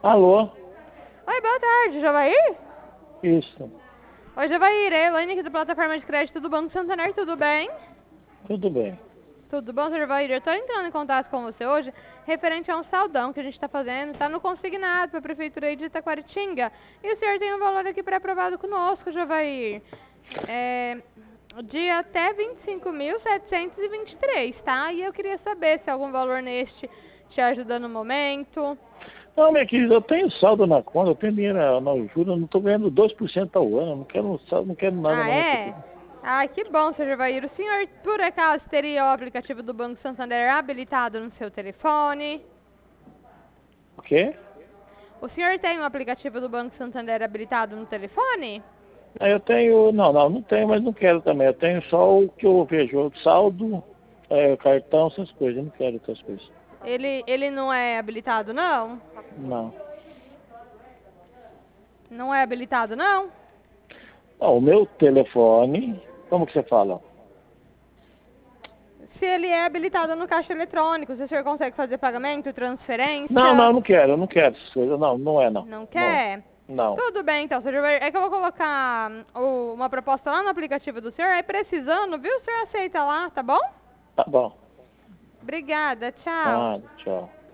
Alô? Oi, boa tarde, Javair? Isso. Oi, Javair, é a Elaine aqui da plataforma de crédito do Banco Santander, tudo bem? Tudo bem. Tudo bom, Sr. Javair? Eu estou entrando em contato com você hoje referente a um saldão que a gente está fazendo, está no consignado para a Prefeitura aí de Itaquaritinga. E o senhor tem um valor aqui pré-aprovado conosco, Javair. De até 25.723, tá? E eu queria saber se algum valor neste te ajuda no momento. Não, minha querida, eu tenho saldo na conta, eu tenho dinheiro na ajuda, eu não estou ganhando 2% ao ano, eu não quero saldo, não quero nada Ah, não, minha é? querida. Ah, que bom, Sr. Javair. O senhor, por acaso, teria o aplicativo do Banco Santander habilitado no seu telefone? O quê? O senhor tem o aplicativo do Banco Santander habilitado no telefone? Eu tenho, não tenho, mas não quero também. Eu tenho só o que eu vejo, o saldo, cartão, essas coisas, eu não quero outras coisas. Ele não é habilitado, não? Não. Não é habilitado, não? Não, o meu telefone, como que você fala? Se ele é habilitado no caixa eletrônico, se o senhor consegue fazer pagamento, Não, transferência, eu não quero essas coisas, não é não. não Não, quer? não. Tudo bem, então, Sr. Javair. É que eu vou colocar uma proposta lá no aplicativo do senhor, aí precisando, viu? O senhor aceita lá, tá bom? Tá bom. Obrigada, tchau. Ah, tchau.